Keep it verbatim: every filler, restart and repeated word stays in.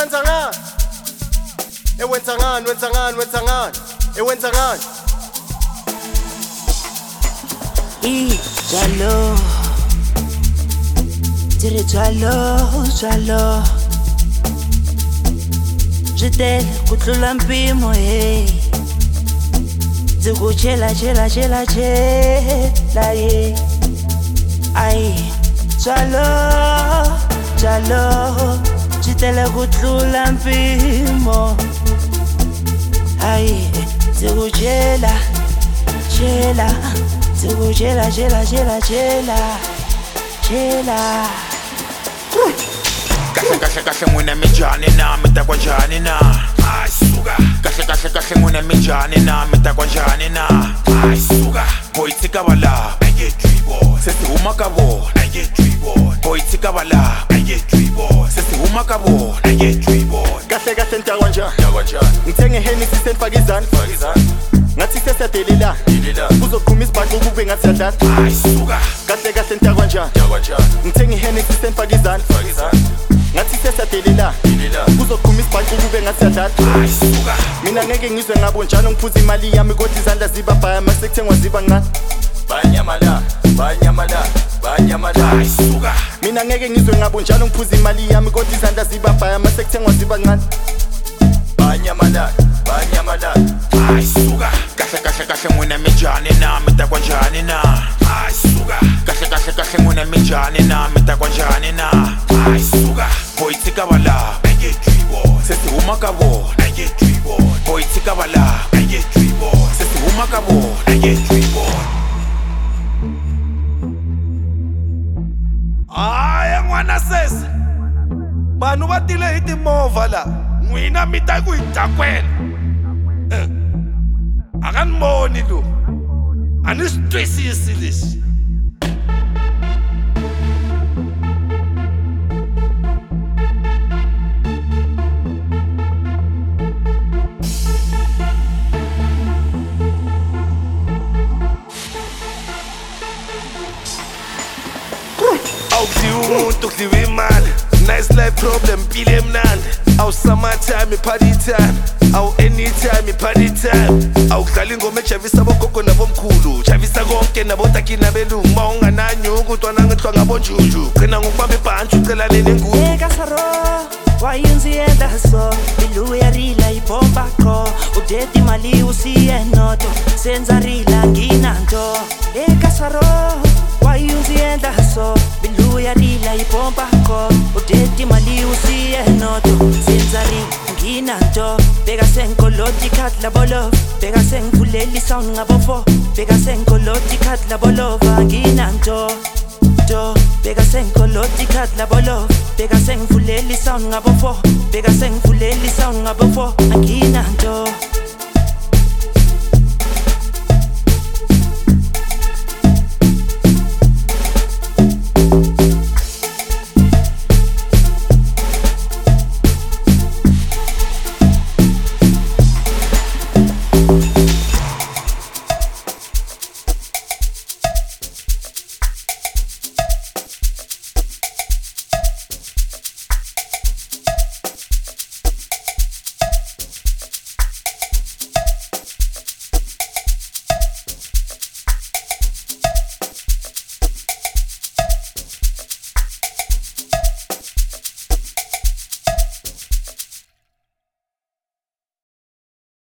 wenza ngani ewenza ngani wenza ngani wenza ngani ewenza ngani I jalo Dire jalo jalo Jitele kutlula mpimo hey Ziku chela chela chela chela yeah Ay jalo jalo Jitele kutlula mpimo Ay ziku chela chela Ziku chela chela chela chela chela Kahle kahle kahle ngune mijani na mita kwanjani na ayisuka Kahle kahle kahle ngune mijani na mita kwanjani na ayisuka Boyitsika bala I get dribble Sesi huma kabo I get dribble Boyitsika bala I get dribble Sesi huma kabo I get dribble Kahle kahle nta kwanja Yakwanja Ngithenge Hennessy senifaka izandla Fakizana ngathi sesadelela Delela uzoqhuma isibhaxo kube ngathi yadlala ayisuka kahle kahle nta kwanja Yakwanja ngithenge Hennessy senifaka izandla Fakizana ngathi sesadelela Delela uzoqhuma isibhaxo kube ngathi yadlala ayisuka mina ngeke ngizwe ngabo njalo ngiphuza imali yami kodwa izandla ziba bhaya masekuthengwa ziba ngani Banyamala banyamala banyamala ayisuka mina ngeke ngizwe ngabo njalo ngiphuza imali yami kodwa izandla ziba bhaya masekuthengwa ziba ngani Banyamala banyamala ayisuka Kahle kahle kahle ngune mijani na mita kwanjani na ayisuka Kahle kahle kahle ngune mijani na mita kwanjani na ayisuka Boyitsika bala I get dribble Sesi huma kabo I get dribble Boyitsika bala I get dribble Sesi huma kabo I get dribble Aya ngwana sese Vanhu va tile hi timovha la N'wina mi ta ku hi takwela A nga ni voni lowu A ni swi twisisi leswi Awudliwa umuntu kudliwa imali Nice life problem mpilo emnandi Awu summertime party time Awu anytime party time Awudlala ingoma ejavisa abogogo nabomkhulu Javisa konke nabotaki nabelungu Ma ungananyuku ntwana ngihlwa ngabonjuju Qina ngokubamba ibhanju ucelane nenguku Eka saro wayunzienda so Bilu ya rila ibomba ko Udeti mali usiye noto Senza rila ginanto Eka saro wayunzienda so Bilu ya rila ibomba ko Udeti mali usiye noto Senza rila ginanto Bega senkoloti kat la bolo Bega senkuleli sound ngabofo Bega senkoloti kat la bolo Ginanto Do Bega senkoloti kat la bolo Bega sengfuleli sound ngabofo Bega sengfuleli sound ngabofo Angina